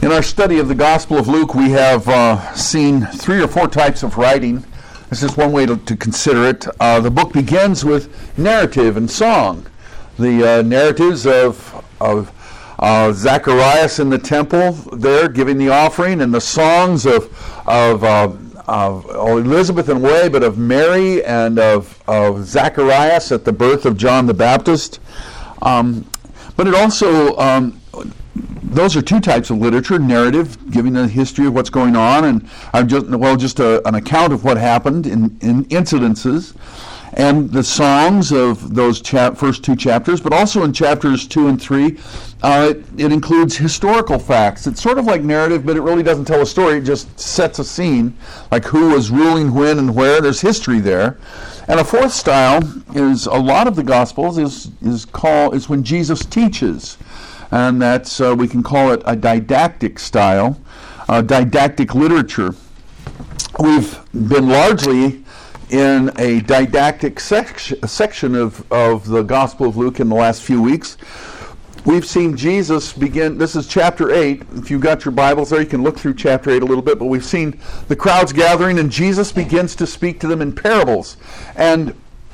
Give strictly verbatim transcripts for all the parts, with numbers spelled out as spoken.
In our study of the Gospel of Luke, we have uh, seen three or four types of writing. This is one way to, to consider it. Uh, the book begins with narrative and song. The uh, narratives of, of uh, Zacharias in the temple there giving the offering, and the songs of, of, uh, of Elizabeth in a way, but of Mary and of, of Zacharias at the birth of John the Baptist. Um, but it also... Um, Those are two types of literature: narrative, giving a history of what's going on, and uh, just well, just a, an account of what happened in, in incidences, and the songs of those chap- first two chapters. But also in chapters two and three, uh, it, it includes historical facts. It's sort of like narrative, but it really doesn't tell a story. It just sets a scene, like who was ruling when and where. There's history there. And a fourth style is a lot of the Gospels is is called is when Jesus teaches. And that's, uh, we can call it a didactic style, uh, didactic literature. We've been largely in a didactic sec- section of, of the Gospel of Luke in the last few weeks. We've seen Jesus begin, this is chapter eight. If you've got your Bibles there, you can look through chapter eight a little bit, but we've seen the crowds gathering, and Jesus begins to speak to them in parables. And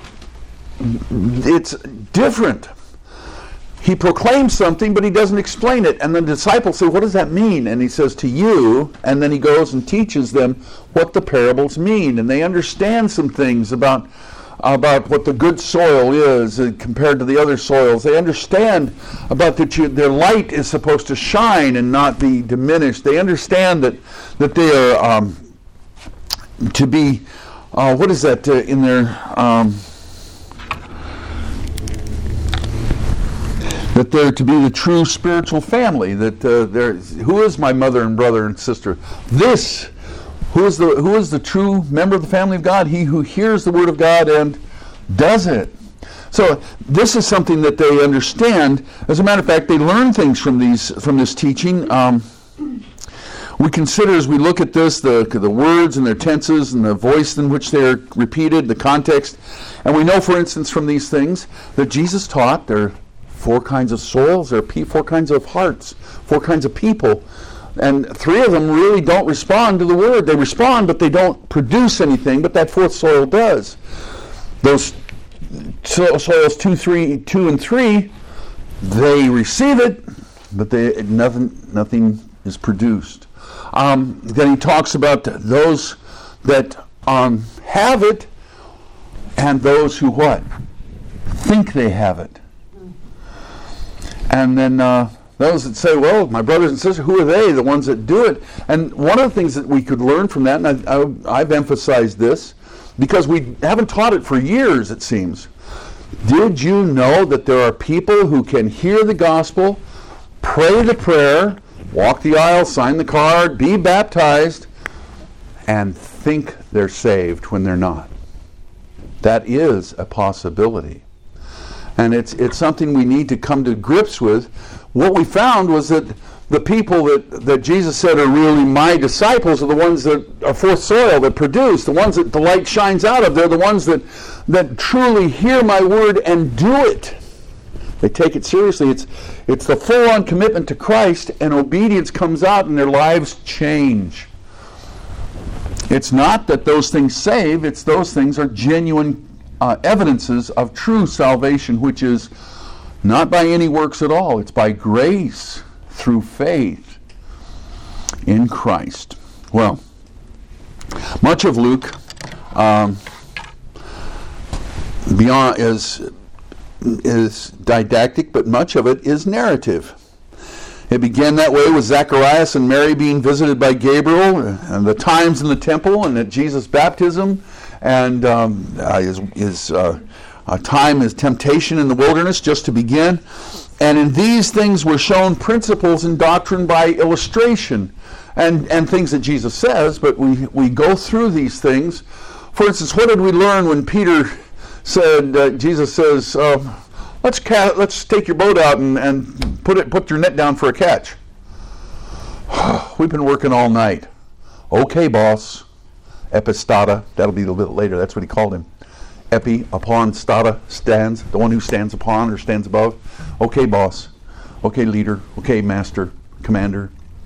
it's different. He proclaims something, but he doesn't explain it. And the disciples say, what does that mean? And he says, to you. And then he goes and teaches them what the parables mean. And they understand some things about, about what the good soil is uh, compared to the other soils. They understand about that you, their light is supposed to shine and not be diminished. They understand that, that they are um, to be, uh, what is that uh, in their... Um, that they're to be the true spiritual family, that uh, there, who is my mother and brother and sister? This, who is the who is the true member of the family of God? He who hears the word of God and does it. So this is something that they understand. As a matter of fact, they learn things from these from this teaching. Um, we consider, as we look at this, the the words and their tenses and the voice in which they're repeated, the context, and we know, for instance, from these things that Jesus taught there. Four kinds of soils, there are pe- four kinds of hearts, four kinds of people. And three of them really don't respond to the word. They respond, but they don't produce anything, but that fourth soil does. Those so- soils two, three, two and three, they receive it, but they nothing, nothing is produced. Um, then he talks about those that um, have it and those who what? Think they have it. And then uh, those that say, well, my brothers and sisters, who are they? The ones that do it. And one of the things that we could learn from that, and I, I, I've emphasized this, because we haven't taught it for years, it seems. Did you know that there are people who can hear the gospel, pray the prayer, walk the aisle, sign the card, be baptized, and think they're saved when they're not? That is a possibility. And it's it's something we need to come to grips with. What we found was that the people that, that Jesus said are really my disciples are the ones that are fourth soil, that produce, the ones that the light shines out of. They're the ones that, that truly hear my word and do it. They take it seriously. It's, it's the full-on commitment to Christ, and obedience comes out and their lives change. It's not that those things save, it's those things are genuine Uh, evidences of true salvation, which is not by any works at all. It's by grace through faith in Christ. Well, much of Luke um, beyond is is didactic, but much of it is narrative. It began that way with Zacharias and Mary being visited by Gabriel, and the times in the temple, and at Jesus' baptism. And um, uh, his, his uh, uh, time, his temptation in the wilderness, just to begin. And in these things were shown principles in doctrine by illustration, and, and things that Jesus says, but we, we go through these things. For instance, what did we learn when Peter said, uh, Jesus says, uh, let's ca- let's take your boat out and, and put it put your net down for a catch. We've been working all night. Okay, boss. Epistata, that'll be a little bit later, that's what he called him. Epi, upon, stata, stands, the one who stands upon or stands above. Okay, boss. Okay, leader. Okay, master, commander.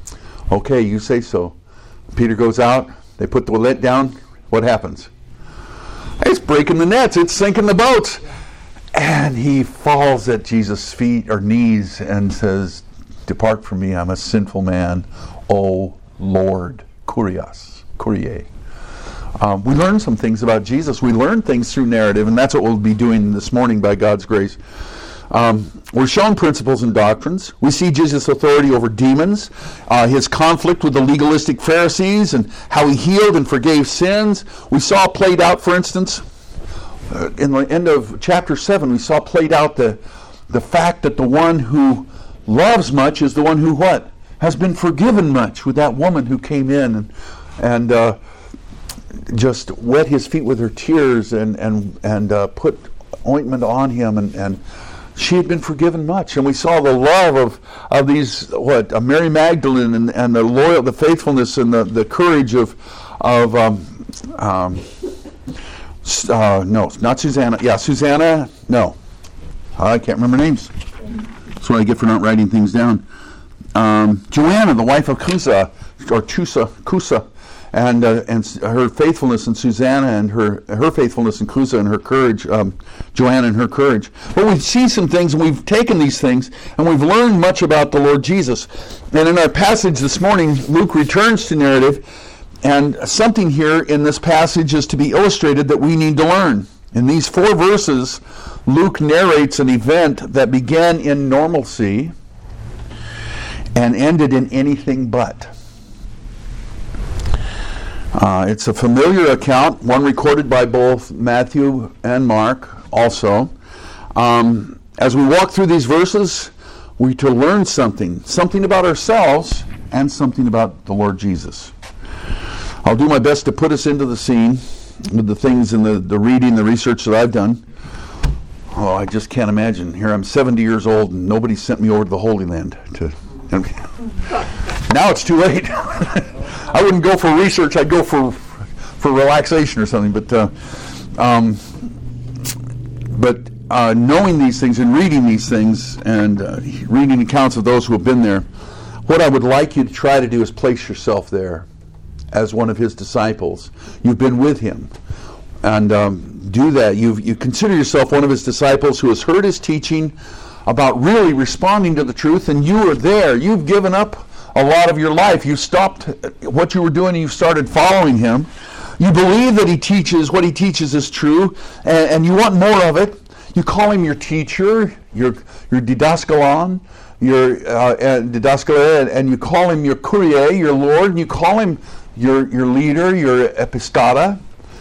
Okay, you say so. Peter goes out. They put the net down. What happens? It's breaking the nets. It's sinking the boats. And he falls at Jesus' feet or knees and says, "Depart from me, I'm a sinful man, O Lord." Kurios. Kurie. Um, we learn some things about Jesus. We learn things through narrative, and that's what we'll be doing this morning by God's grace. Um, we're shown principles and doctrines. We see Jesus' authority over demons, uh, his conflict with the legalistic Pharisees, and how he healed and forgave sins. We saw played out, for instance, uh, in the end of chapter seven, we saw played out the, the fact that the one who loves much is the one who what? Has been forgiven much, with that woman who came in and, and uh, just wet his feet with her tears and, and, and uh, put ointment on him, and, and she had been forgiven much. And we saw the love of, of these, what, uh, Mary Magdalene, and, and the loyal, the faithfulness and the, the courage of, of um, um, uh, no, not Susanna. Yeah, Susanna, no. I can't remember names. That's what I get for not writing things down. Um, Joanna, the wife of Cusa, or Chusa, Cusa, and uh, and her faithfulness, and Susanna and her her faithfulness, and Cusa and her courage, um, Joanna and her courage. But we see some things, and we've taken these things, and we've learned much about the Lord Jesus. And in our passage this morning, Luke returns to narrative, and something here in this passage is to be illustrated that we need to learn. In these four verses, Luke narrates an event that began in normalcy and ended in anything but. Uh, it's a familiar account, one recorded by both Matthew and Mark also. Um, as we walk through these verses, we're to learn something, something about ourselves and something about the Lord Jesus. I'll do my best to put us into the scene with the things and the, the reading, the research that I've done. Oh, I just can't imagine. Here I'm seventy years old and nobody sent me over to the Holy Land to... Now it's too late. I wouldn't go for research. I'd go for for relaxation or something. But uh, um, but uh, knowing these things and reading these things and uh, reading accounts of those who have been there, what I would like you to try to do is place yourself there as one of his disciples. You've been with him. And um, do that. You you consider yourself one of his disciples who has heard his teaching about really responding to the truth, and you are there. You've given up a lot of your life. You stopped what you were doing and you started following him. You believe that he teaches, what he teaches is true, and, and you want more of it. You call him your teacher, your your didaskalon, your uh, didaskalon, and, and you call him your kurie, your Lord, and you call him your your leader, your epistata.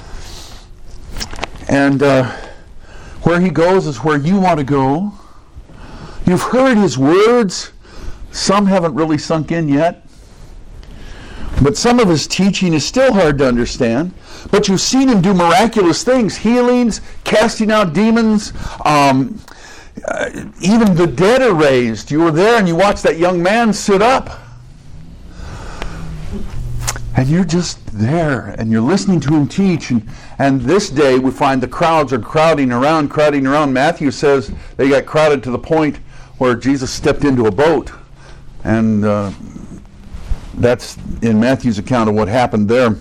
And uh, where he goes is where you want to go. You've heard his words. Some haven't really sunk in yet. But some of his teaching is still hard to understand. But you've seen him do miraculous things. Healings, casting out demons. Um, uh, even the dead are raised. You were there and you watched that young man sit up. And you're just there and you're listening to him teach. And, and this day we find the crowds are crowding around, crowding around. Matthew says they got crowded to the point where Jesus stepped into a boat. And uh, that's in Matthew's account of what happened there.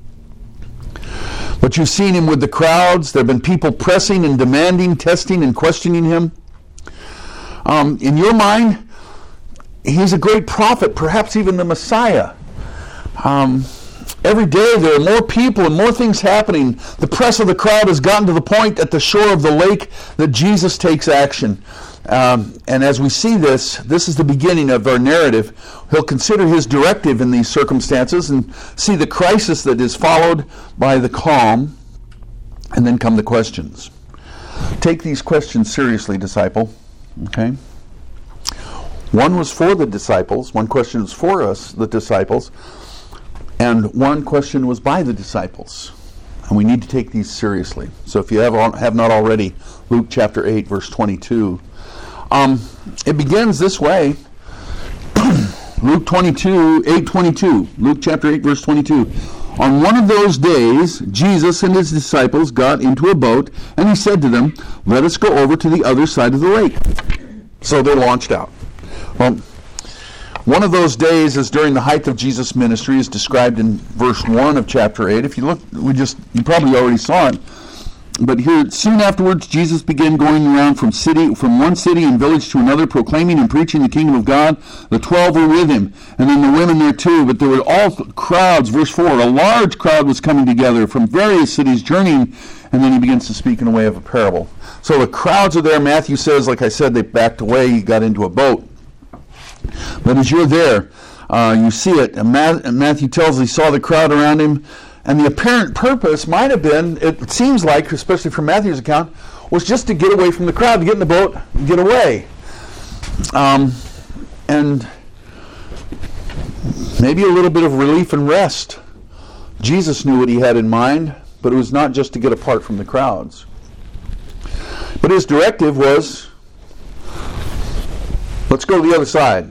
But you've seen him with the crowds. There have been people pressing and demanding, testing and questioning him. Um, in your mind, he's a great prophet, perhaps even the Messiah. Um, every day there are more people and more things happening. The press of the crowd has gotten to the point at the shore of the lake that Jesus takes action. Um, and as we see this, this is the beginning of our narrative. He'll consider his directive in these circumstances and see the crisis that is followed by the calm, and then come the questions. Take these questions seriously, disciple. Okay? One was for the disciples. One question was for us, the disciples. And one question was by the disciples. And we need to take these seriously. So if you have, have not already, Luke chapter eight, verse twenty-two. Um, it begins this way. Luke twenty-two, eight twenty-two. Luke chapter eight, verse twenty-two. On one of those days, Jesus and his disciples got into a boat, and he said to them, "Let us go over to the other side of the lake." So they're launched out. Well, One of those days is during the height of Jesus' ministry, is described in verse one of chapter eight. If you look, we just you probably already saw it. But here, soon afterwards, Jesus began going around from city, from one city and village to another, proclaiming and preaching the kingdom of God. The twelve were with him, and then the women there too. But there were all crowds. Verse four, a large crowd was coming together from various cities, journeying. And then he begins to speak in a way of a parable. So the crowds are there. Matthew says, like I said, they backed away. He got into a boat. But as you're there, uh, you see it. And Matthew tells us he saw the crowd around him. And the apparent purpose might have been, it seems like, especially from Matthew's account, was just to get away from the crowd, to get in the boat and get away. Um, and maybe a little bit of relief and rest. Jesus knew what he had in mind, but it was not just to get apart from the crowds. But his directive was, let's go to the other side.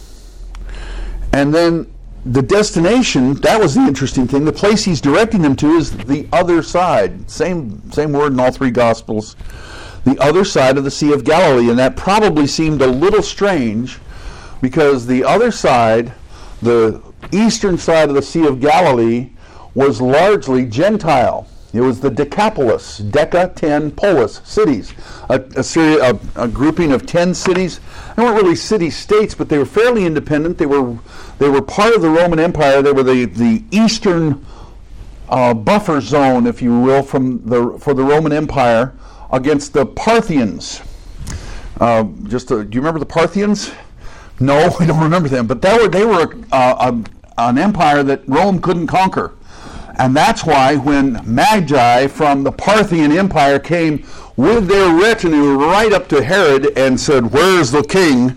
And then the destination, that was the interesting thing. The place he's directing them to is the other side. Same, same word in all three Gospels. The other side of the Sea of Galilee. And that probably seemed a little strange because the other side, the eastern side of the Sea of Galilee, was largely Gentile. It was the Decapolis, Deca, ten, polis, cities. A, a, seri- a, a grouping of ten cities. They weren't really city-states, but they were fairly independent. They were they were part of the Roman Empire. They were the, the eastern uh, buffer zone, if you will, from the for the Roman Empire against the Parthians. Uh, just to, do you remember the Parthians? No, I don't remember them. But they were, they were uh, a, an empire that Rome couldn't conquer. And that's why when Magi from the Parthian Empire came with their retinue right up to Herod and said, "Where's the king?"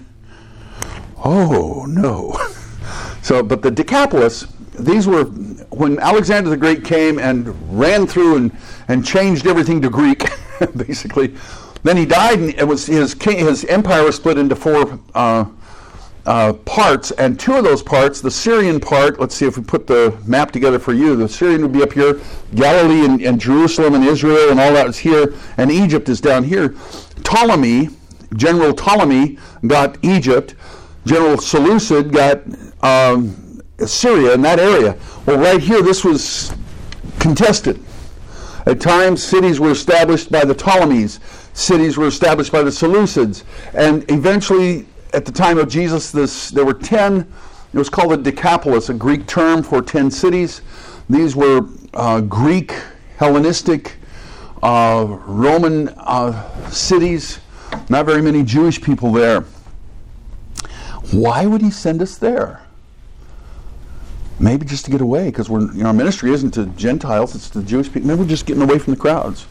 Oh, no. So, but the Decapolis, these were, when Alexander the Great came and ran through and, and changed everything to Greek, basically, then he died, and it was his king, his empire was split into four uh, Uh, parts, and two of those parts, the Syrian part, let's see if we put the map together for you, the Syrian would be up here, Galilee and, and Jerusalem and Israel and all that is here, and Egypt is down here. Ptolemy, General Ptolemy got Egypt, General Seleucid got um, Syria in that area. Well, right here, this was contested. At times, cities were established by the Ptolemies, cities were established by the Seleucids, and eventually, at the time of Jesus, this there were ten, it was called a Decapolis, a Greek term for ten cities. These were uh, Greek, Hellenistic, uh, Roman uh, cities, not very many Jewish people there. Why would he send us there? Maybe just to get away, because we're, you know, our ministry isn't to Gentiles, it's to Jewish people. Maybe we're just getting away from the crowds.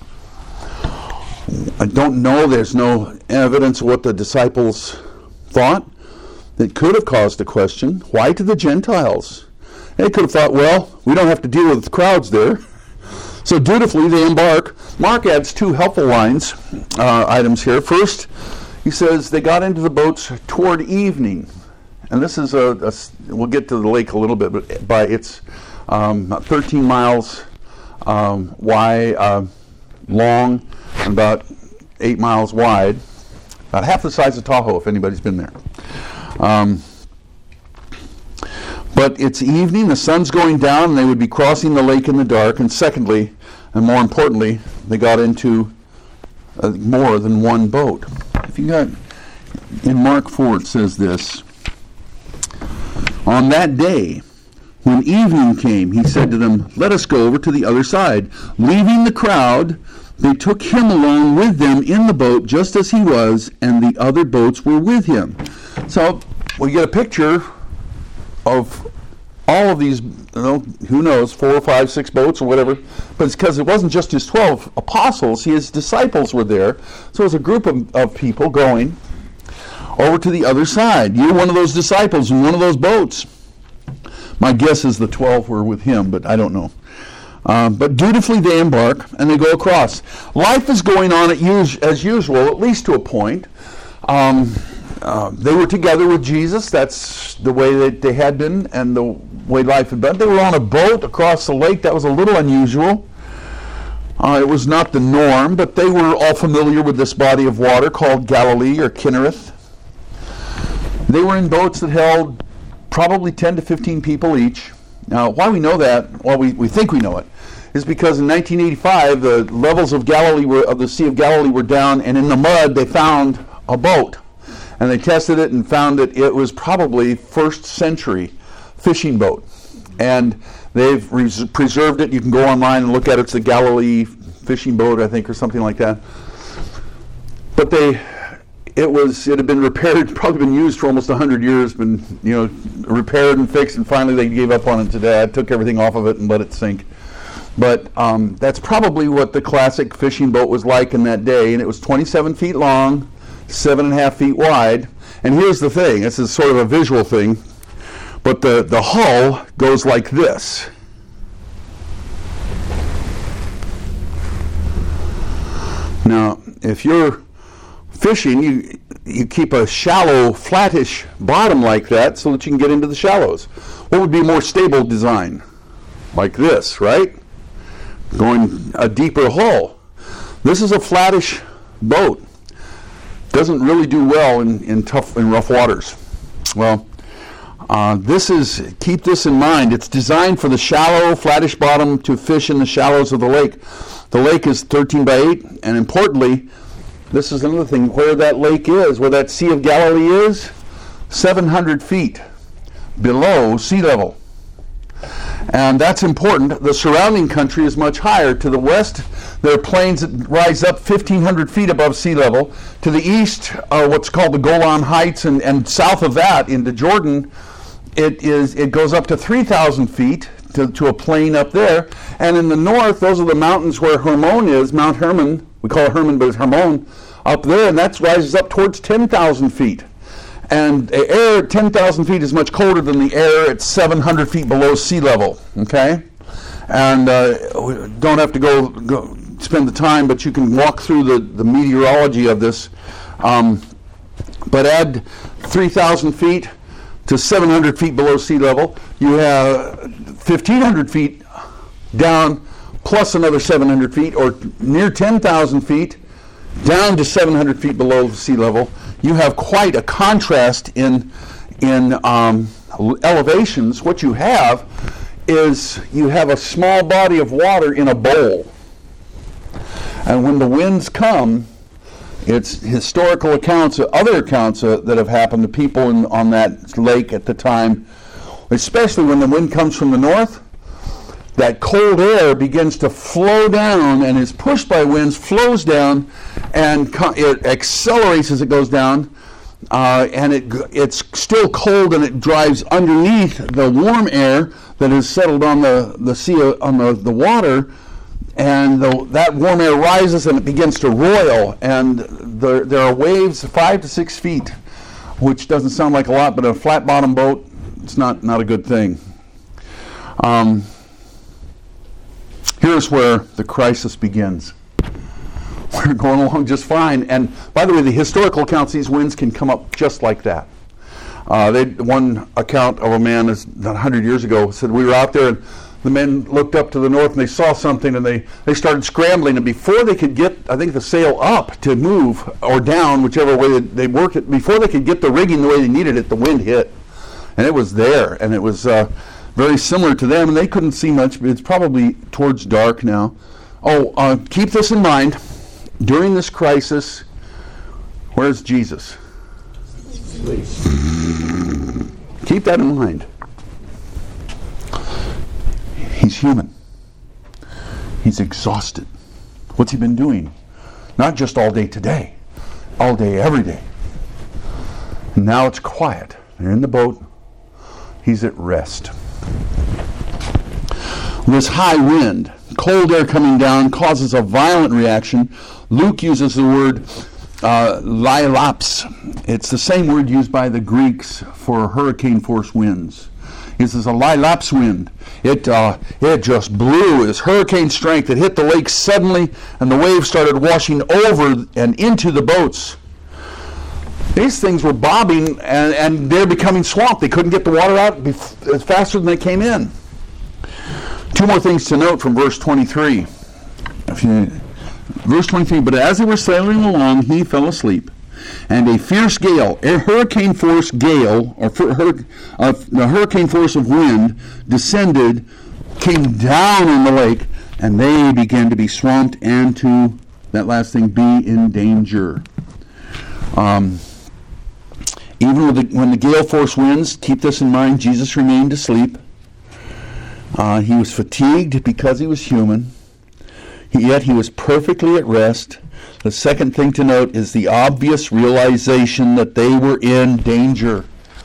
I don't know, there's no evidence of what the disciples thought that could have caused a question. Why to the Gentiles? They could have thought, well, we don't have to deal with the crowds there. So dutifully they embark. Mark adds two helpful lines, uh, items here. First, he says they got into the boats toward evening. And this is a, a we'll get to the lake a little bit, but by it's um, about thirteen miles um, wide, uh, long, and about eight miles wide. About half the size of Tahoe, if anybody's been there. Um, but it's evening, the sun's going down, and they would be crossing the lake in the dark. And secondly, and more importantly, they got into uh, more than one boat. If you got, in Mark four, it says this. On that day, when evening came, he said to them, "Let us go over to the other side." Leaving the crowd, they took him along with them in the boat, just as he was, and the other boats were with him. So we get a picture of all of these, you know, who knows, four or five, six boats or whatever. But it's because it wasn't just his twelve apostles, his disciples were there. So it was a group of, of people going over to the other side. You're one of those disciples in one of those boats. My guess is the twelve were with him, but I don't know. Um, but dutifully they embark and they go across. Life is going on at us- as usual, at least to a point. Um, uh, they were together with Jesus. That's the way that they had been and the way life had been. They were on a boat across the lake. That was a little unusual. Uh, it was not the norm, but they were all familiar with this body of water called Galilee or Kinnereth. They were in boats that held probably ten to fifteen people each. Now, why we know that, well, we, we think we know it, is because in nineteen eighty-five, the levels of Galilee were, of the Sea of Galilee were down, and in the mud they found a boat. And they tested it and found that it was probably first century fishing boat. And they've res- preserved it. You can go online and look at it. It's the Galilee fishing boat, I think, or something like that. But they, it was, it had been repaired, probably been used for almost one hundred years, been, you know, repaired and fixed, and finally they gave up on it today. I took everything off of it and let it sink. But um, that's probably what the classic fishing boat was like in that day, and it was twenty-seven feet long, seven and a half feet wide. And here's the thing, this is sort of a visual thing, but the, the hull goes like this. Now, if you're fishing, you you keep a shallow, flattish bottom like that so that you can get into the shallows. What would be a more stable design? Like this, right? Going a deeper hull. This is a flattish boat. Doesn't really do well in, in tough and rough waters. Well, uh, this is, keep this in mind. It's designed for the shallow, flattish bottom to fish in the shallows of the lake. The lake is thirteen by eight, and importantly, this is another thing, where that lake is, where that Sea of Galilee is, seven hundred feet below sea level. And that's important. The surrounding country is much higher. To the west, there are plains that rise up fifteen hundred feet above sea level. To the east are what's called the Golan Heights, and, and south of that, into Jordan, it is it goes up to three thousand feet to, to a plain up there. And in the north, those are the mountains where Hermon is, Mount Hermon. We call it Hermon, but it's Hermon up there, and that rises up towards ten thousand feet. And the air at ten thousand feet is much colder than the air at seven hundred feet below sea level, okay? And uh, we don't have to go, go spend the time, but you can walk through the, the meteorology of this. Um, but add three thousand feet to seven hundred feet below sea level. You have fifteen hundred feet down plus another seven hundred feet, or near ten thousand feet down to seven hundred feet below sea level. You have quite a contrast in in um, elevations. What you have is you have a small body of water in a bowl. And when the winds come, it's historical accounts, other accounts uh, that have happened to people in, on that lake at the time, especially when the wind comes from the north, that cold air begins to flow down and is pushed by winds, flows down, and co- it accelerates as it goes down, uh, and it it's still cold, and it drives underneath the warm air that has settled on the, the sea, on the, the water, and the, that warm air rises and it begins to roil, and there, there are waves five to six feet, which doesn't sound like a lot, but a flat bottom boat, it's not, not a good thing. Um, Here's where the crisis begins. We're going along just fine. And by the way, the historical accounts, these winds can come up just like that. Uh, they one account of a man is one hundred years ago said we were out there and the men looked up to the north and they saw something and they, they started scrambling, and before they could get, I think, the sail up to move or down, whichever way they worked it, before they could get the rigging the way they needed it, the wind hit. And it was there, and it was uh, very similar to them, and they couldn't see much, but it's probably towards dark now. Oh, uh, keep this in mind. During this crisis, where's Jesus? Keep that in mind. He's human. He's exhausted. What's he been doing? Not just all day today, all day, every day. And now it's quiet. They're in the boat. He's at rest. This high wind, cold air coming down, causes a violent reaction. Luke uses the word uh, lilaps. It's the same word used by the Greeks for hurricane force winds. This is a lilaps wind. It uh, it just blew. It's hurricane strength. It hit the lake suddenly, and the waves started washing over and into the boats. These things were bobbing, and, and they're becoming swamped. They couldn't get the water out bef- faster than they came in. Two more things to note from verse twenty-three. If you, verse twenty-three, but as they were sailing along, he fell asleep. and a fierce gale, a hurricane force gale, or uh, the hurricane force of wind descended, came down on the lake, and they began to be swamped and to, that last thing, be in danger. Um, even with the, when the gale force winds, keep this in mind, Jesus remained asleep. Uh, he was fatigued because he was human, he, yet he was perfectly at rest. The second thing to note is the obvious realization that they were in danger.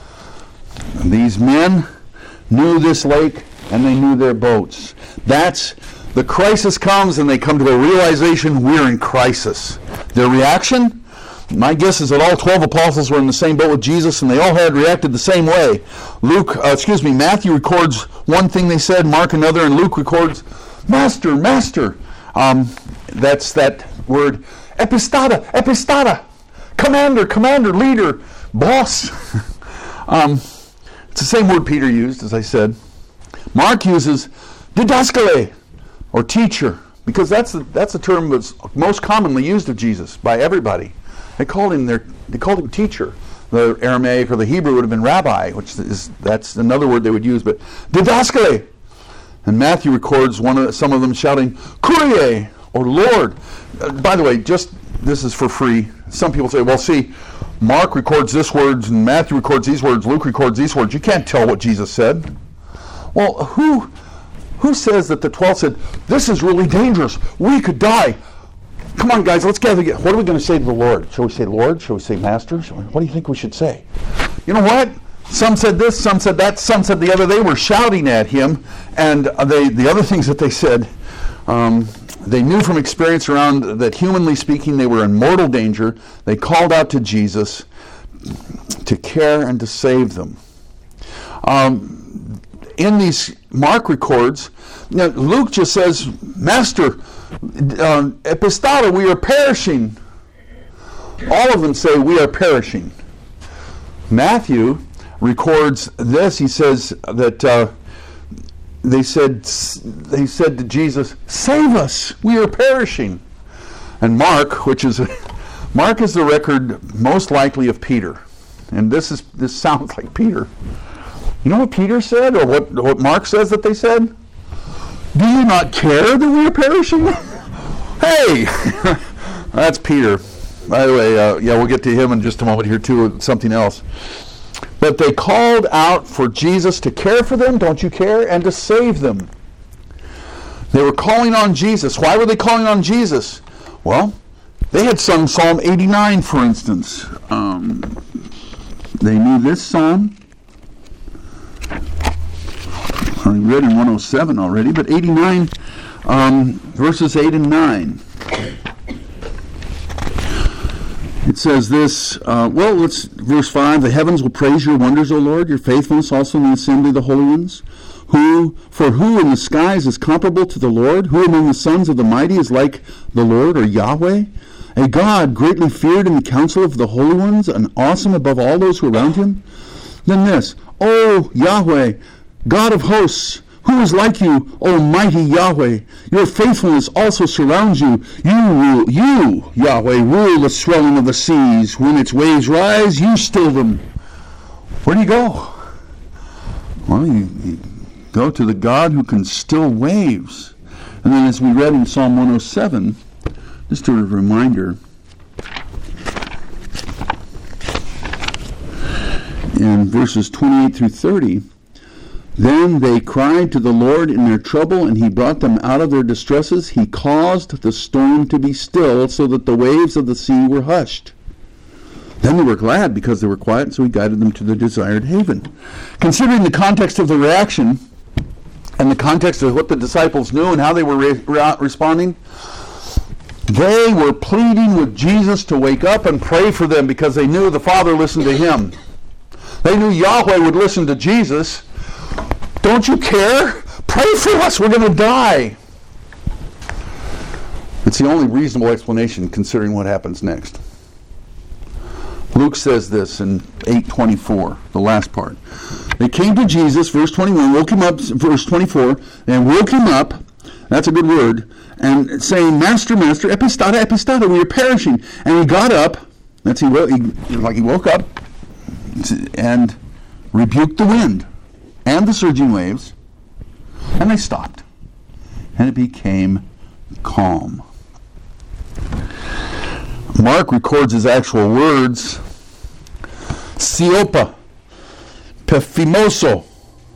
These men knew this lake and they knew their boats. That's, the crisis comes and they come to a realization, we're in crisis. Their reaction? My guess is that all twelve apostles were in the same boat with Jesus and they all had reacted the same way. Luke, uh, excuse me, Matthew records one thing they said, Mark another, and Luke records, Master, Master. Um, that's that word, epistata, epistata. Commander, commander, leader, boss. um, it's the same word Peter used, as I said. Mark uses didaskale, or teacher, because that's the, that's the term that's most commonly used of Jesus by everybody. They called him their, they called him teacher. The Aramaic or the Hebrew would have been rabbi, which is that's another word they would use. But didaskale, and Matthew records one of some of them shouting Kyrie or Lord. Uh, by the way, just this is for free. Some people say, well, see, Mark records this words and Matthew records these words, Luke records these words. You can't tell what Jesus said. Well, who who says that the twelve said, this is really dangerous, we could die? Come on, guys, let's gather together. What are we going to say to the Lord? Shall we say Lord? Shall we say Master? We, what do you think we should say? You know what? Some said this, some said that, some said the other. They were shouting at him, and they the other things that they said, um, they knew from experience around that, humanly speaking, they were in mortal danger. They called out to Jesus to care and to save them. Um, in these Mark records, you know, Luke just says, Master, uh, epistata, we are perishing. All of them say, we are perishing. Matthew records this. He says that uh, they said they said to Jesus, save us, we are perishing. And Mark, which is Mark is the record most likely of Peter. And this is this sounds like Peter. You know what Peter said, or what, what Mark says that they said? Do you not care that we are perishing? Hey! That's Peter. By the way, uh, yeah, we'll get to him in just a moment here too, something else. But they called out for Jesus to care for them, don't you care, and to save them. They were calling on Jesus. Why were they calling on Jesus? Well, they had sung Psalm eighty-nine, for instance. Um, they knew this psalm. I read in one oh seven already, but eighty-nine, um, verses eight and nine. It says this, uh, well, let's, verse five, the heavens will praise your wonders, O Lord, your faithfulness also in the assembly of the holy ones. Who, for who in the skies is comparable to the Lord? Who among the sons of the mighty is like the Lord, or Yahweh? A God greatly feared in the council of the holy ones, and awesome above all those who are around him. Then this, O Yahweh, God of hosts, who is like you, O mighty Yahweh? Your faithfulness also surrounds you. You, rule, you, Yahweh, rule the swelling of the seas. When its waves rise, you still them. Where do you go? Well, you, you go to the God who can still waves. And then as we read in Psalm one oh seven, just a reminder, in verses twenty-eight through thirty, then they cried to the Lord in their trouble, and he brought them out of their distresses. He caused the storm to be still, so that the waves of the sea were hushed. Then they were glad because they were quiet, so he guided them to the desired haven. Considering the context of the reaction, and the context of what the disciples knew and how they were re- re- responding, they were pleading with Jesus to wake up and pray for them because they knew the Father listened to him. They knew Yahweh would listen to Jesus. Don't you care? Pray for us. We're going to die. It's the only reasonable explanation considering what happens next. Luke says this in eight twenty-four, the last part. They came to Jesus, verse twenty-one, woke him up, verse twenty-four, and woke him up, that's a good word, and saying, Master, Master, epistata, epistata, we are perishing. And he got up, That's he, he like he woke up and rebuked the wind and the surging waves, and they stopped, and it became calm. Mark records his actual words. Siopa, Pefimoso.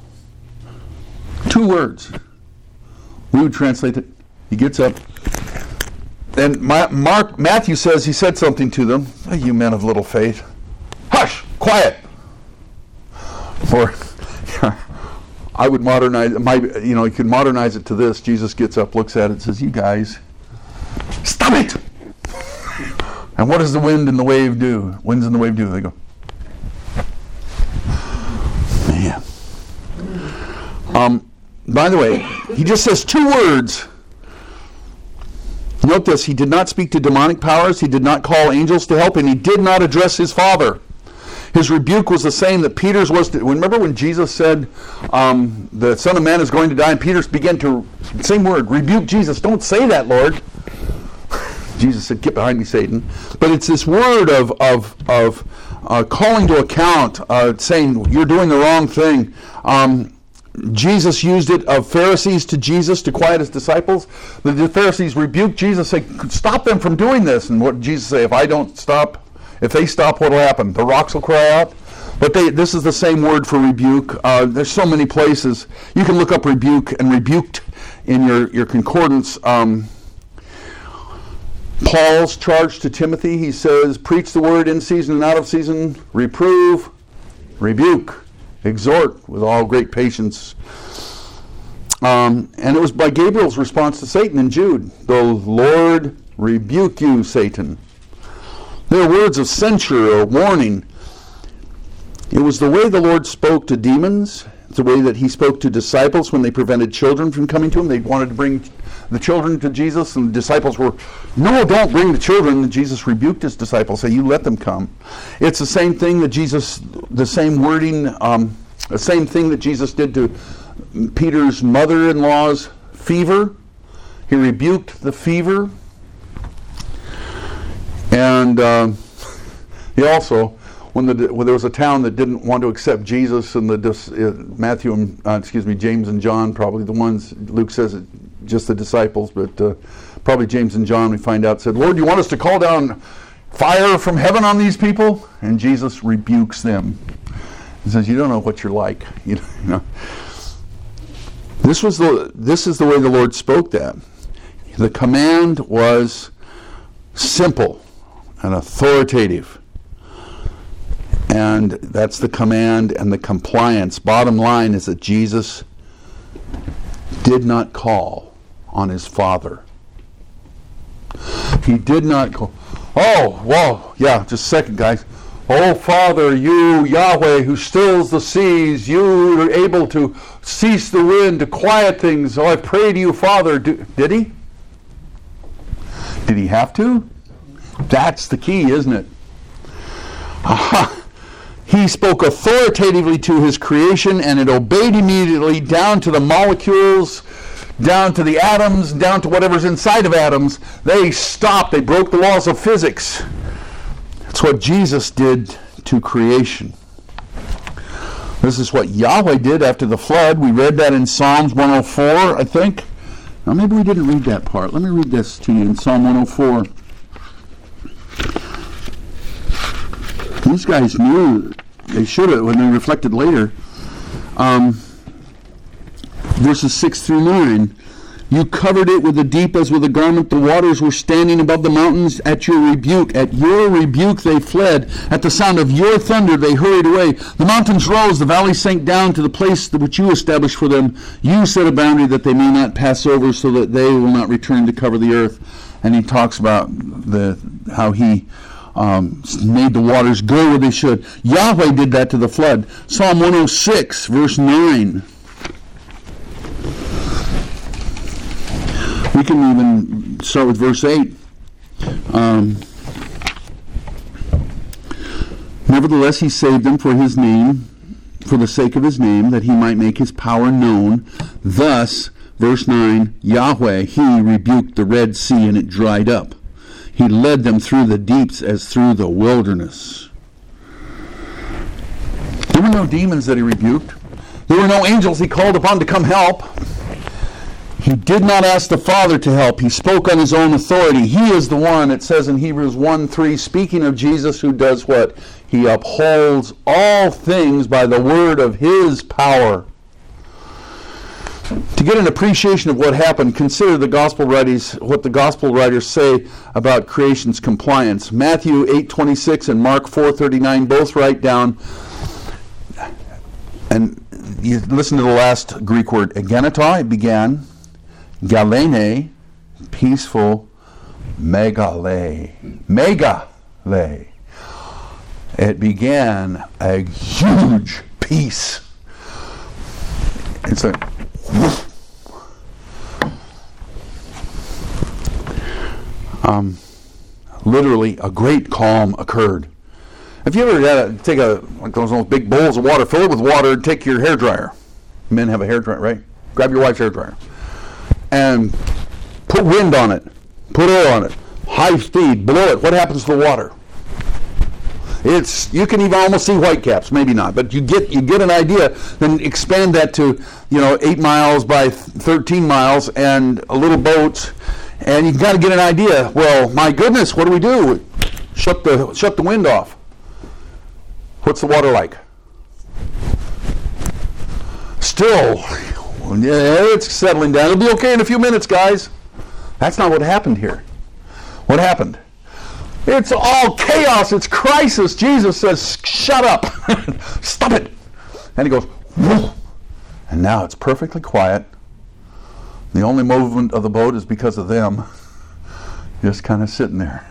Two words. We would translate it. He gets up. And my, Mark Matthew says he said something to them. Oh, you men of little faith. Hush! Quiet! Or I would modernize my you know, you could modernize it to this. Jesus gets up, looks at it, says, you guys, stop it! And what does the wind and the wave do? Winds and the wave do? They go, man. Um, by the way, he just says two words. Note this, he did not speak to demonic powers, he did not call angels to help, and he did not address his Father. His rebuke was the same that Peter's was. To, remember when Jesus said, um, the Son of Man is going to die, and Peter began to, same word, rebuke Jesus. Don't say that, Lord. Jesus said, get behind me, Satan. But it's this word of of, of uh, calling to account, uh, saying, you're doing the wrong thing. Um, Jesus used it of Pharisees to Jesus to quiet his disciples. The Pharisees rebuked Jesus, say, stop them from doing this. And what did Jesus say? If I don't stop, if they stop, what will happen? The rocks will cry out. But they, this is the same word for rebuke. Uh, there's so many places. You can look up rebuke and rebuked in your, your concordance. Um, Paul's charge to Timothy, he says, preach the word in season and out of season, reprove, rebuke. Exhort with all great patience. Um, and it was by Gabriel's response to Satan in Jude. The Lord rebuke you, Satan. They are words of censure or warning. It was the way the Lord spoke to demons, the way that he spoke to disciples when they prevented children from coming to him. They wanted to bring the children to Jesus, and the disciples were, no, don't bring the children. And Jesus rebuked his disciples, say, you let them come. It's the same thing that Jesus, the same wording, um, the same thing that Jesus did to Peter's mother-in-law's fever. He rebuked the fever. And uh, he also, when, the, when there was a town that didn't want to accept Jesus, and the uh, Matthew and uh, excuse me, James and John, probably the ones, Luke says it, just the disciples, but uh, probably James and John, we find out, said, Lord, you want us to call down fire from heaven on these people? And Jesus rebukes them. He says, you don't know what you're like. You know. This was the. This is the way the Lord spoke that. The command was simple and authoritative. And that's the command and the compliance. Bottom line is that Jesus did not call on his Father. He did not call. Oh, whoa, yeah, just a second, guys. Oh, Father, you, Yahweh, who stills the seas, you are able to cease the wind, to quiet things. Oh, I pray to you, Father. Do, did he? Did he have to? That's the key, isn't it? Aha. He spoke authoritatively to his creation, and it obeyed immediately down to the molecules, down to the atoms, down to whatever's inside of atoms. They stopped. They broke the laws of physics. That's what Jesus did to creation. This is what Yahweh did after the flood. We read that in Psalms one oh four, I think. Now, maybe we didn't read that part. Let me read this to you in Psalm one oh four. These guys knew, they should have, when they reflected later. Um, verses six through nine. You covered it with the deep as with a garment. The waters were standing above the mountains at your rebuke. At your rebuke they fled. At the sound of your thunder they hurried away. The mountains rose, the valleys sank down to the place which you established for them. You set a boundary that they may not pass over, so that they will not return to cover the earth. And he talks about the how he um, made the waters go where they should. Yahweh did that to the flood. Psalm one oh six, verse nine. We can even start with verse eight. Um, Nevertheless, he saved them for his name, for the sake of his name, that he might make his power known. Thus, verse nine, Yahweh, he rebuked the Red Sea, and it dried up. He led them through the deeps as through the wilderness. There were no demons that he rebuked. There were no angels he called upon to come help. He did not ask the Father to help. He spoke on his own authority. He is the one, it says in Hebrews one three, speaking of Jesus, who does what? He upholds all things by the word of his power. To get an appreciation of what happened, consider the gospel writers, what the gospel writers say about creation's compliance. Matthew eight twenty-six and Mark four thirty-nine both write down, and you listen to the last Greek word, egenetai, it began, galene, peaceful, megale, megale. It began a huge peace. It's a Um, literally, a great calm occurred. Have you ever had to take a like those, those big bowls of water, fill it with water, and take your hair dryer? Men have a hair dryer, right? Grab your wife's hair dryer and put wind on it, put oil on it, high speed, blow it. What happens to the water? It's you can even almost see whitecaps, maybe not, but you get you get an idea. Then expand that to you know eight miles by thirteen miles and a little boat. And you've got to get an idea. Well, my goodness, what do we do? Shut the shut the wind off. What's the water like? Still, yeah, it's settling down. It'll be okay in a few minutes, guys. That's not what happened here. What happened? It's all chaos. It's crisis. Jesus says, shut up. Stop it. And he goes, whoa. And now it's perfectly quiet. The only movement of the boat is because of them. Just kind of sitting there.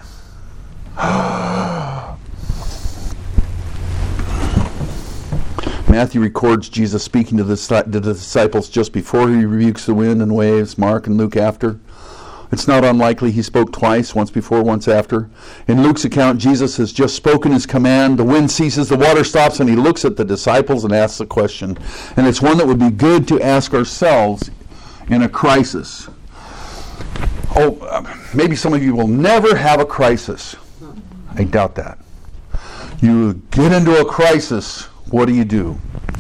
Matthew records Jesus speaking to the, to the disciples just before he rebukes the wind and waves. Mark and Luke after. It's not unlikely he spoke twice, once before, once after. In Luke's account, Jesus has just spoken his command. The wind ceases, the water stops, and he looks at the disciples and asks a question. And it's one that would be good to ask ourselves in a crisis. Oh, uh, maybe some of you will never have a crisis. I doubt that. You get into a crisis, what do you do?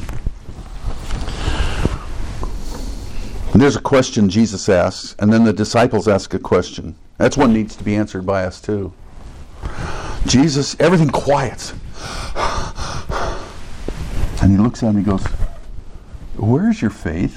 And there's a question Jesus asks, and then the disciples ask a question. That's one needs to be answered by us too. Jesus, everything quiets. And he looks at him and he goes, where's your faith?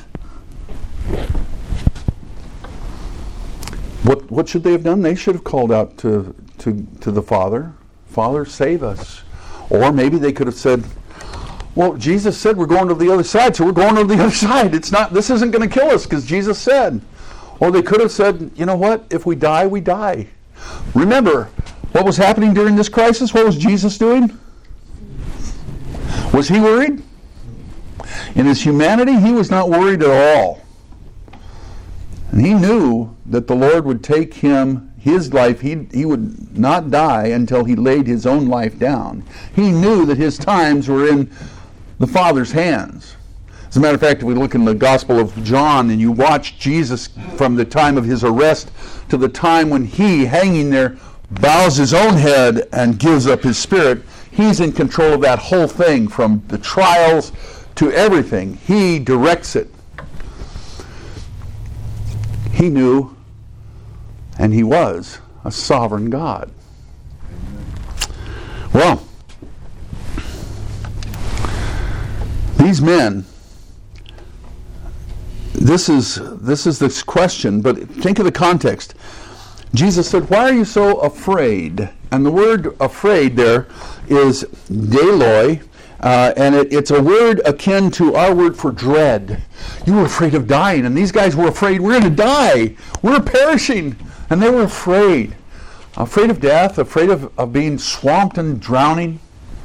What what should they have done? They should have called out to, to, to the Father, Father, save us. Or maybe they could have said, well, Jesus said we're going to the other side, so we're going to the other side. It's not. This isn't going to kill us because Jesus said. Or they could have said, you know what? If we die, we die. Remember, what was happening during this crisis? What was Jesus doing? Was he worried? In his humanity, he was not worried at all. And he knew that the Lord would take him, his life, he, he would not die until he laid his own life down. He knew that his times were in the Father's hands. As a matter of fact, if we look in the Gospel of John and you watch Jesus from the time of his arrest to the time when he, hanging there, bows his own head and gives up his spirit, he's in control of that whole thing, from the trials to everything. He directs it. He knew, and he was, a sovereign God. Well, these men, this is this is this question, but think of the context. Jesus said, why are you so afraid? And the word afraid there is deloi, uh, and it, it's a word akin to our word for dread. You were afraid of dying, and these guys were afraid we're going to die. We're perishing. And they were afraid. Afraid of death, afraid of, of being swamped and drowning.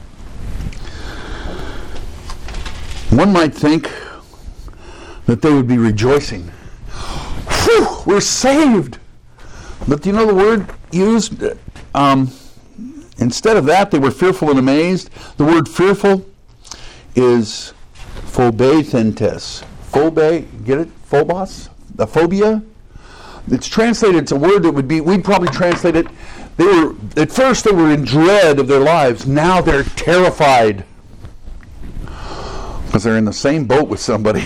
One might think that they would be rejoicing. Whew, we're saved. But do you know the word used? Um, instead of that, they were fearful and amazed. The word fearful is phobethentes. Phobe, get it? Phobos? The phobia? It's translated, it's a word that would be, we'd probably translate it They were, at first they were in dread of their lives. Now they're terrified. Because they're in the same boat with somebody.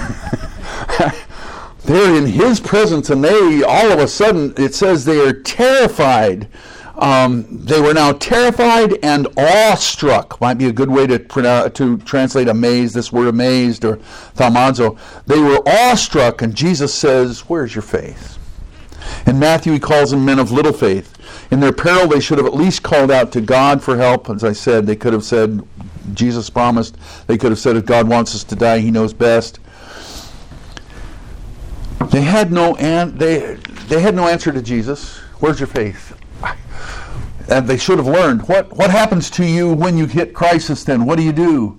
They're in his presence, and they, all of a sudden, it says they are terrified. Um, they were now terrified and awestruck. Might be a good way to pronounce, to translate amazed, this word amazed, or thaumazo. They were awestruck, and Jesus says, where's your faith? In Matthew, he calls them men of little faith. In their peril, they should have at least called out to God for help. As I said, they could have said, Jesus promised. They could have said, if God wants us to die, he knows best. They had no an- they they had no answer to Jesus. Where's your faith? And they should have learned. What what happens to you when you hit crisis then? What do you do?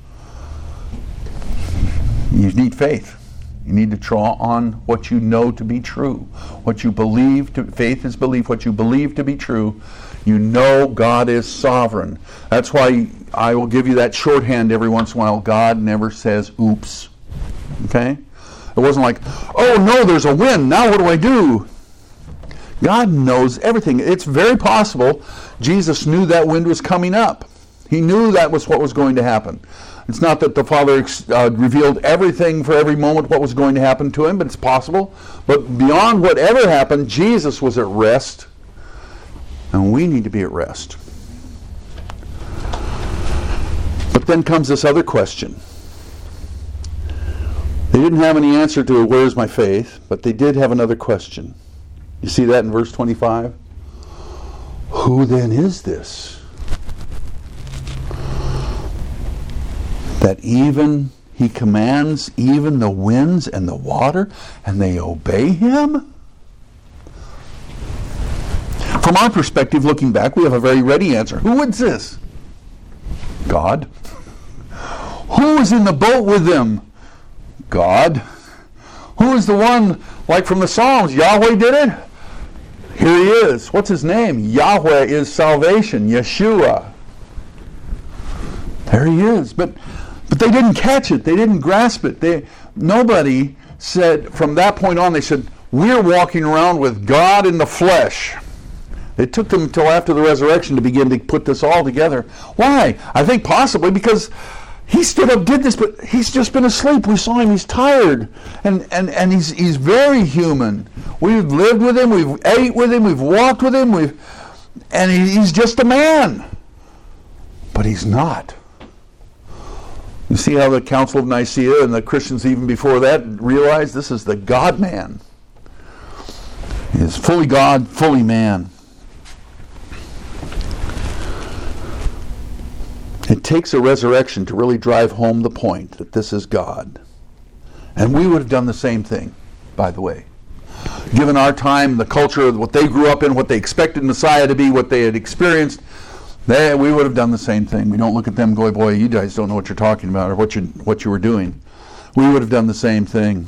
You need faith. You need to draw on what you know to be true. What you believe to faith is belief. What you believe to be true. You know God is sovereign. That's why I will give you that shorthand every once in a while. God never says oops. Okay? It wasn't like, oh no, there's a wind, now what do I do? God knows everything. It's very possible Jesus knew that wind was coming up. He knew that was what was going to happen. It's not that the Father uh, revealed everything for every moment what was going to happen to him, but it's possible. But beyond whatever happened, Jesus was at rest, and we need to be at rest. But then comes this other question. They didn't have any answer to where's my faith, but they did have another question. You see that in verse twenty-five? Who then is this? That even he commands even the winds and the water, and they obey him? From our perspective, looking back, we have a very ready answer. Who is this? God. Who is in the boat with them? God. Who is the one, like from the Psalms, Yahweh did it? Here he is. What's his name? Yahweh is salvation, Yeshua. There he is. But but they didn't catch it. They didn't grasp it. They nobody said, from that point on, they said, we're walking around with God in the flesh. It took them until after the resurrection to begin to put this all together. Why? I think possibly because he stood up, did this, but he's just been asleep. We saw him. He's tired. And, and, and he's he's very human. We've lived with him. We've ate with him. We've walked with him. We've, and he, he's just a man. But he's not. You see how the Council of Nicaea and the Christians even before that realized this is the God-man. He is fully God, fully man. It takes a resurrection to really drive home the point that this is God. And we would have done the same thing, by the way. Given our time, the culture, what they grew up in, what they expected Messiah to be, what they had experienced, they, we would have done the same thing. We don't look at them and go, boy, you guys don't know what you're talking about or what you, what you were doing. We would have done the same thing.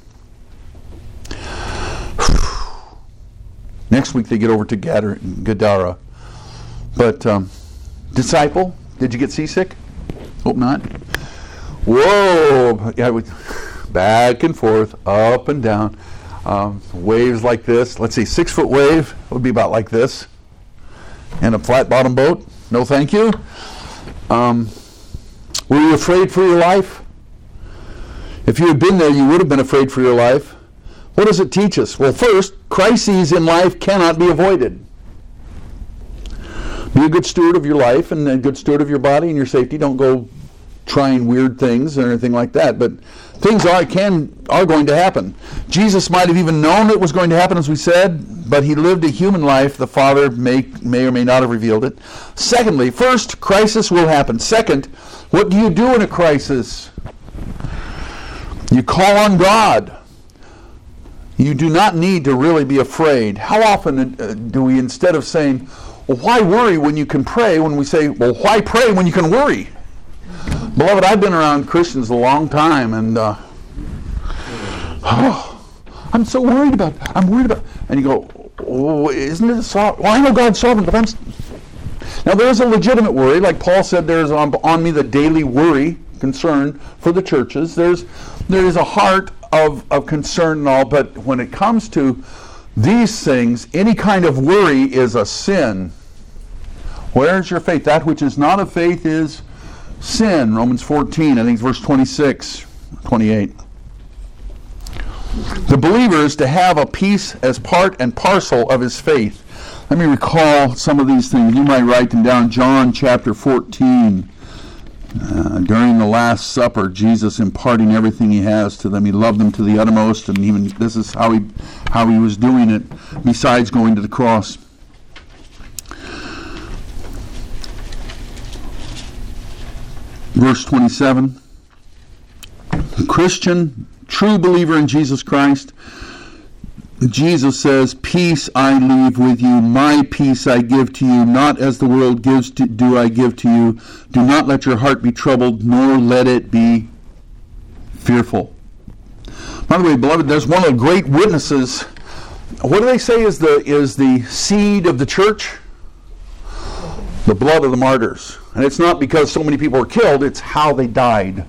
Next week they get over to Gadara. Gadara. But um, disciple, did you get seasick? Hope not. Whoa! Yeah, we, back and forth, up and down. Um, waves like this. Let's see, six foot wave would be about like this. And a flat bottom boat. No thank you. Um, were you afraid for your life? If you had been there, you would have been afraid for your life. What does it teach us? Well, first, crises in life cannot be avoided. Be a good steward of your life and a good steward of your body and your safety. Don't go trying weird things or anything like that. But things are can are going to happen. Jesus might have even known it was going to happen, as we said, but he lived a human life. The Father may, may or may not have revealed it. Secondly, first, crisis will happen. Second, what do you do in a crisis? You call on God. You do not need to really be afraid. How often uh, do we, instead of saying, well, why worry when you can pray, when we say, well, why pray when you can worry? Beloved, I've been around Christians a long time, and uh, oh, I'm so worried about, I'm worried about, and you go, oh, isn't it sovereign? Well, I know God's sovereign, but I'm, st- now there is a legitimate worry, like Paul said, there is on, on me the daily worry, concern for the churches. There's, there is a heart of, of concern and all, but when it comes to these things, any kind of worry is a sin. Where is your faith? That which is not of faith is sin. Romans fourteen, I think it's verse twenty-six, twenty-eight. The believer is to have a peace as part and parcel of his faith. Let me recall some of these things. You might write them down. John chapter fourteen. Uh, during the Last Supper, Jesus imparting everything he has to them. He loved them to the uttermost, and even this is how he how he was doing it, besides going to the cross. Verse twenty-seven. Christian, true believer in Jesus Christ, Jesus says, "Peace I leave with you, my peace I give to you, not as the world gives to, do I give to you. Do not let your heart be troubled, nor let it be fearful." By the way, beloved, there's one of the great witnesses. What do they say is the is the seed of the church? The blood of the martyrs. And it's not because so many people were killed, it's how they died.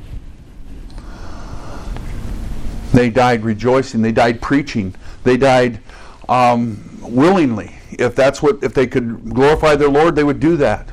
They died rejoicing, they died preaching. They died um, willingly. If that's what, if they could glorify their Lord, they would do that.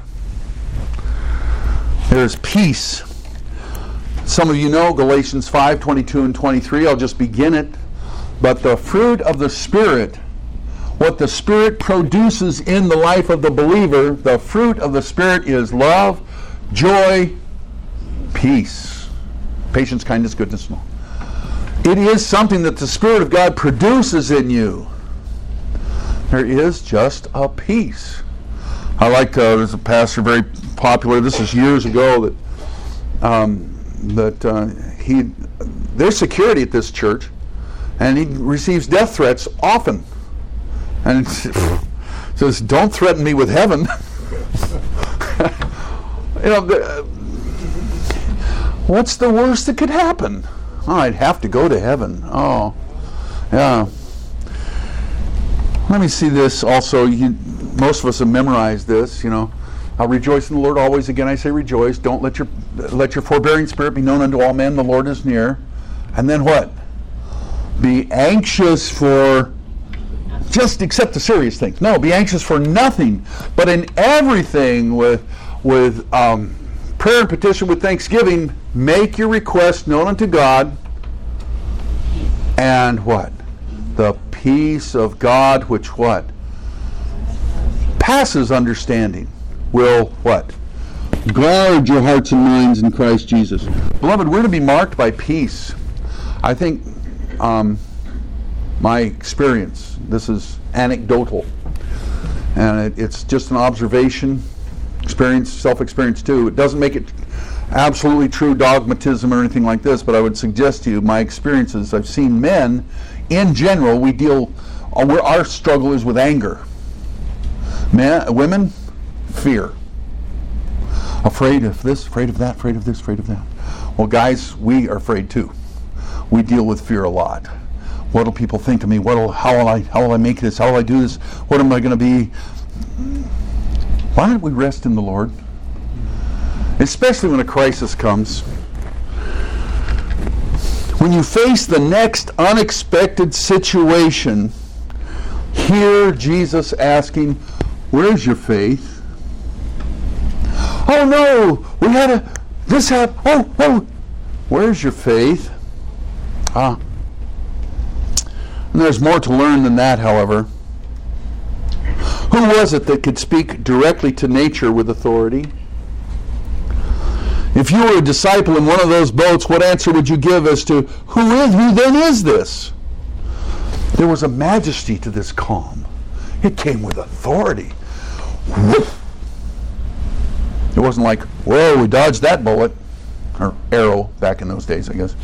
There's peace. Some of you know Galatians five, twenty-two and twenty-three. I'll just begin it. But the fruit of the Spirit, what the Spirit produces in the life of the believer, the fruit of the Spirit is love, joy, peace, patience, kindness, goodness, and all. It is something that the Spirit of God produces in you. There is just a peace. I like, uh, there's a pastor very popular, this is years ago, that um, that uh, he, there's security at this church, and he receives death threats often. And says, "Don't threaten me with heaven." You know, the, what's the worst that could happen? Oh, I'd have to go to heaven. Oh, yeah. Let me see this also. You, most of us have memorized this, you know. I'll rejoice in the Lord always. Again, I say rejoice. Don't let your let your forbearing spirit be known unto all men. The Lord is near. And then what? Be anxious for, just accept the serious things. No, be anxious for nothing, but in everything with with um, prayer and petition with thanksgiving, make your request known unto God, and what? The peace of God, which what? Passes understanding, will what? Guard your hearts and minds in Christ Jesus. Beloved, we're to be marked by peace. I think um, my experience, this is anecdotal, and it, it's just an observation, experience, self-experience too. It doesn't make it absolutely true dogmatism or anything like this, but I would suggest to you my experiences. I've seen men, in general, we deal, our struggle is with anger. Men, women, fear. Afraid of this, afraid of that, afraid of this, afraid of that. Well, guys, we are afraid too. We deal with fear a lot. What will people think of me? What will, how will I, how will I make this? How will I do this? What am I going to be? Why don't we rest in the Lord? Especially when a crisis comes. When you face the next unexpected situation, hear Jesus asking, "Where's your faith?" "Oh no, we had a, this happened, oh, oh, where's your faith?" Ah. And there's more to learn than that, however. Who was it that could speak directly to nature with authority? If you were a disciple in one of those boats, what answer would you give as to who is, who then is this? There was a majesty to this calm. It came with authority. Woof. It wasn't like, whoa, we dodged that bullet. Or arrow, back in those days, I guess.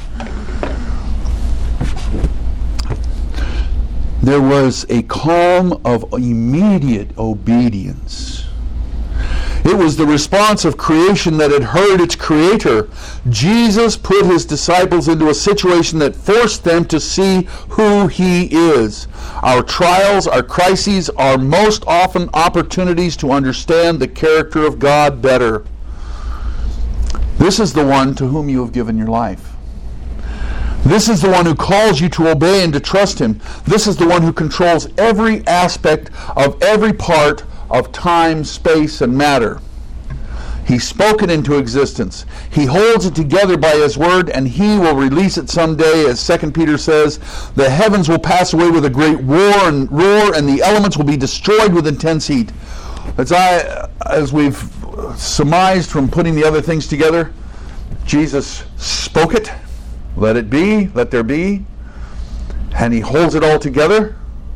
There was a calm of immediate obedience. It was the response of creation that had heard its creator. Jesus put his disciples into a situation that forced them to see who he is. Our trials, our crises are most often opportunities to understand the character of God better. This is the one to whom you have given your life. This is the one who calls you to obey and to trust him. This is the one who controls every aspect of every part of time, space, and matter. He spoke it into existence. He holds it together by his word, and he will release it someday. As Second Peter says, the heavens will pass away with a great roar and roar, and the elements will be destroyed with intense heat. As I, as we've surmised from putting the other things together, Jesus spoke it. Let it be, let there be, and he holds it all together.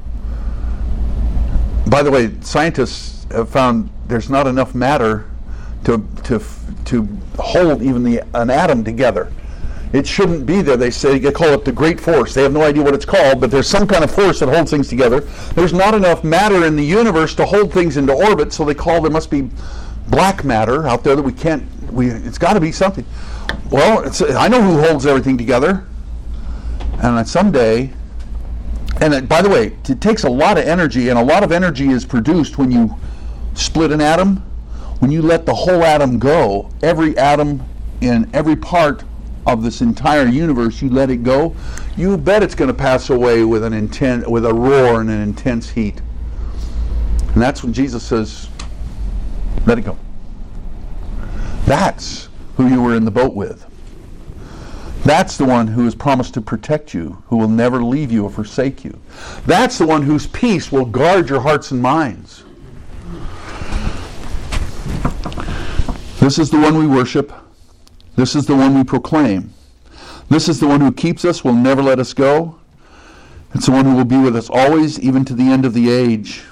By the way, scientists have found there's not enough matter to to to hold even the an atom together. It shouldn't be there. They say they call it the great force. They have no idea what it's called, but there's some kind of force that holds things together. There's not enough matter in the universe to hold things into orbit, so they call there must be black matter out there that we can't. We it's got to be something. Well, it's, I know who holds everything together, and someday. And it, by the way, it takes a lot of energy, and a lot of energy is produced when you split an atom. When you let the whole atom go, every atom in every part of this entire universe, you let it go, you bet it's going to pass away with an intent, with a roar and an intense heat. And that's when Jesus says, let it go. That's who you were in the boat with. That's the one who has promised to protect you, who will never leave you or forsake you. That's the one whose peace will guard your hearts and minds. This is the one we worship. This is the one we proclaim. This is the one who keeps us, will never let us go. It's the one who will be with us always, even to the end of the age.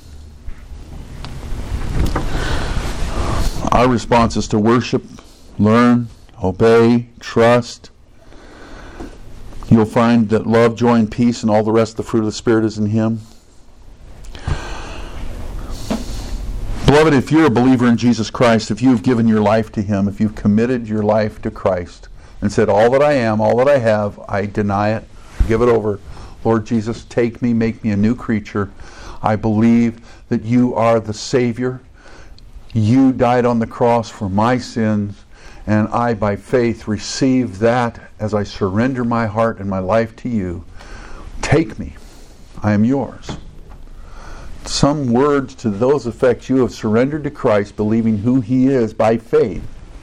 Our response is to worship, learn, obey, trust. You'll find that love, joy, and peace and all the rest of the fruit of the Spirit is in him. Beloved, if you're a believer in Jesus Christ, if you've given your life to him, if you've committed your life to Christ and said, all that I am, all that I have, I deny it, give it over. Lord Jesus, take me, make me a new creature. I believe that you are the Savior. You died on the cross for my sins, and I, by faith, receive that as I surrender my heart and my life to you. Take me. I am yours. Some words to those effects. You have surrendered to Christ, believing who he is by faith.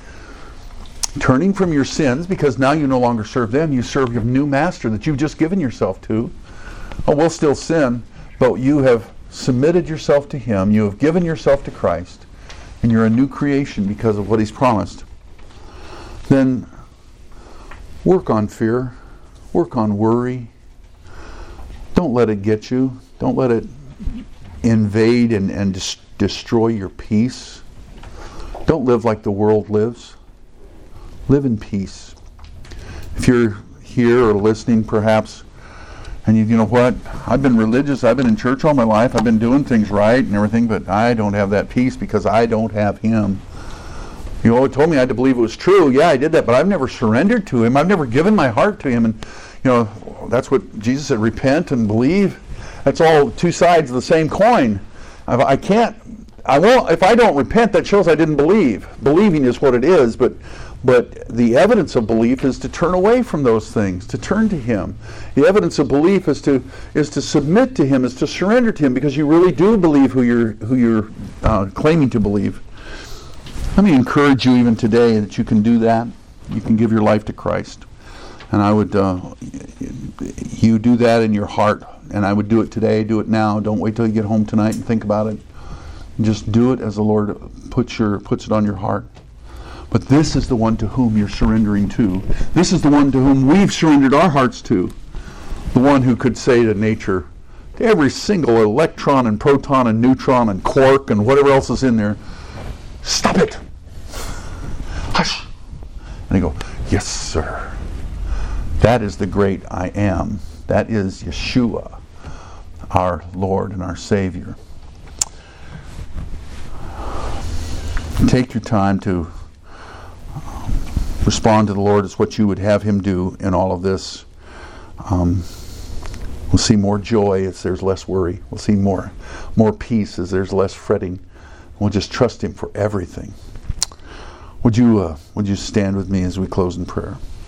Turning from your sins, because now you no longer serve them. You serve your new master that you've just given yourself to. Oh, we'll still sin, but you have submitted yourself to him. You have given yourself to Christ, and you're a new creation because of what he's promised. Then work on fear. Work on worry. Don't let it get you. Don't let it invade and, and dis- destroy your peace. Don't live like the world lives. Live in peace. If you're here or listening perhaps, and you, you know what, I've been religious, I've been in church all my life, I've been doing things right and everything, but I don't have that peace because I don't have him. You always told me I had to believe it was true. Yeah, I did that, but I've never surrendered to him. I've never given my heart to him. And you know, that's what Jesus said, repent and believe. That's all two sides of the same coin. I, I can't, I won't, if I don't repent, that shows I didn't believe. Believing is what it is, but but the evidence of belief is to turn away from those things, to turn to him. The evidence of belief is to is to submit to him, is to surrender to him, because you really do believe who you're who you're uh, claiming to believe. Let me encourage you even today that you can do that. You can give your life to Christ. And I would, uh, you do that in your heart. And I would do it today, do it now. Don't wait till you get home tonight and think about it. Just do it as the Lord puts your puts it on your heart. But this is the one to whom you're surrendering to. This is the one to whom we've surrendered our hearts to. The one who could say to nature, to every single electron and proton and neutron and quark and whatever else is in there, stop it. Hush. And they go, yes, sir. That is the great I am. That is Yeshua, our Lord and our Savior. Take your time to respond to the Lord as what you would have him do in all of this. Um, we'll see more joy as there's less worry. We'll see more, more peace as there's less fretting. We'll just trust him for everything. Would you, uh, would you stand with me as we close in prayer?